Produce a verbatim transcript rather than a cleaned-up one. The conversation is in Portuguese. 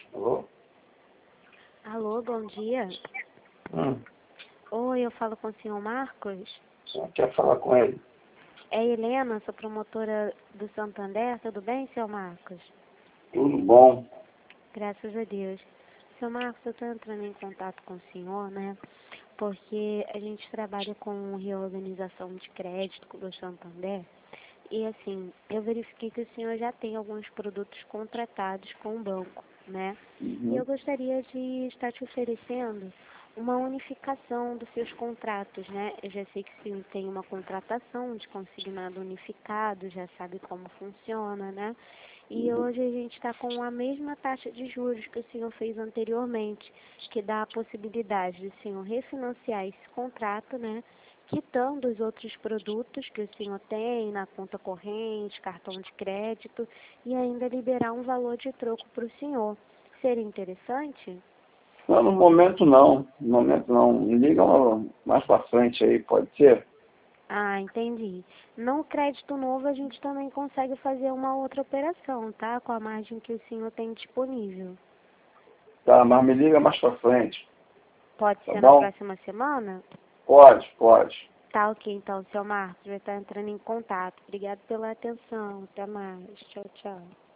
Alô? Alô, bom dia. Hum, Oi, eu falo com o senhor Marcos. você quer falar com ele? É Helena, sou promotora do Santander. Tudo bem, senhor Marcos? Tudo bom? Graças a Deus. Senhor Marcos, eu estou entrando em contato com o senhor, né? Porque a gente trabalha com reorganização de crédito do Santander. E assim, eu verifiquei que o senhor já tem alguns produtos contratados com o banco, né? E eu Uhum. gostaria de estar te oferecendo uma unificação dos seus contratos, né? Eu já sei que o senhor tem uma contratação de consignado unificado, já sabe como funciona, né? E hoje a gente está com a mesma taxa de juros que o senhor fez anteriormente, que dá a possibilidade do senhor refinanciar esse contrato, né? Quitando os outros produtos que o senhor tem na conta corrente, cartão de crédito, e ainda liberar um valor de troco para o senhor. Seria interessante? Não, no momento não. No momento não. Me liga mais pra frente aí, pode ser? Ah, entendi. No crédito novo a gente também consegue fazer uma outra operação, tá? Com a margem que o senhor tem disponível. Tá, mas me liga mais pra frente. Pode Tá ser na bom? próxima semana? Pode, pode. Tá ok, então, seu Marcos vai estar entrando em contato. Obrigado pela atenção. Até mais. Tchau, tchau.